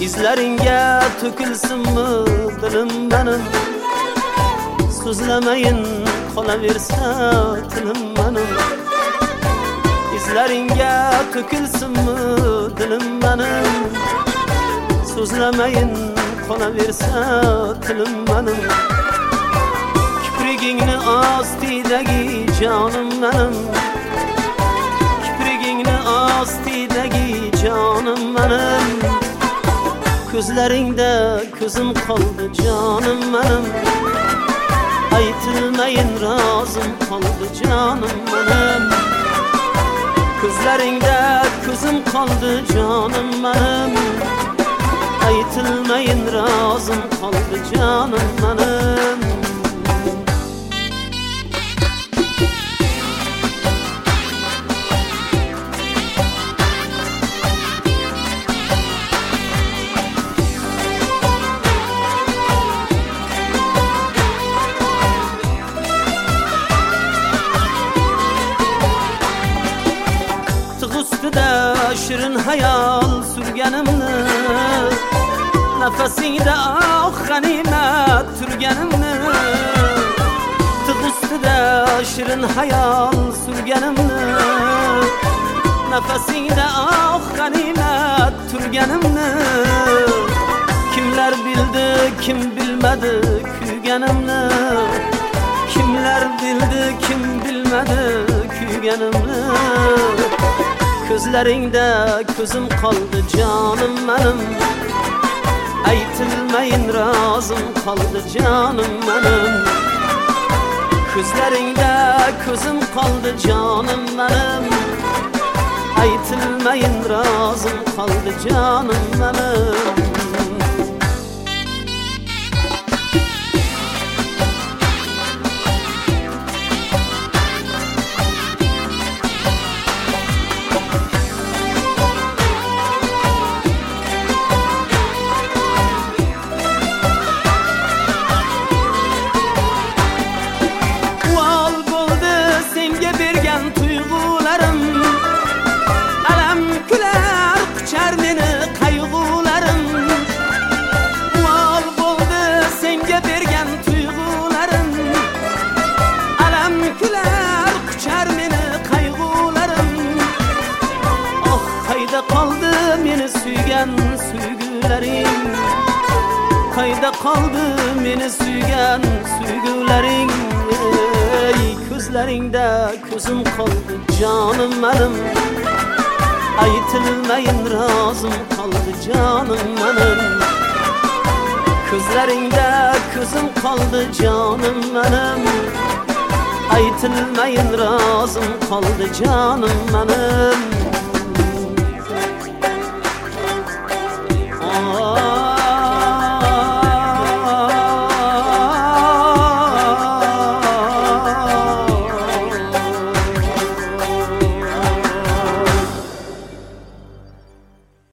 izlaringga to'kilsinmi dilim benim, so'zlamayin qolaversa tilim benim. Izlaringga to'kilsinmi dilim benim, so'zlamayin qolaversa tilim benim. Kiprigingni ostidagi jonim benim, kiprigingni ostidagi jonim benim. Ko'zlaringda ko'zim qoldi jonim benim, aytilmayin rozim qoldi jonim benim. Ko'zlaringda ko'zim qoldi jonim benim, aytilmayin rozim qoldi jonim benim. Shirin hayal sürganimni, nafasingda ah g'animat turganimni. Tig' ustida shirin hayal sürganimni, nafasingda ah g'animat turganimni. Kimlar bildi, kim bilmadi kuyganimni, kimlar bildi, kim bilmadi kuyganimni. Ko'zlaringda ko'zim qoldi jonim benim, aytilmayin rozim qoldi jonim benim. Ko'zlaringda ko'zim qoldi jonim benim, aytilmayin rozim qoldi jonim benim. Qayda qoldi meni suygan suygularing? Ey ko'zlaringda ko'zim qoldi jonim benim, aytilmayin rozim qoldi jonim benim. Ko'zlaringda ko'zim qoldi jonim benim, aytilmayin rozim qoldi jonim benim.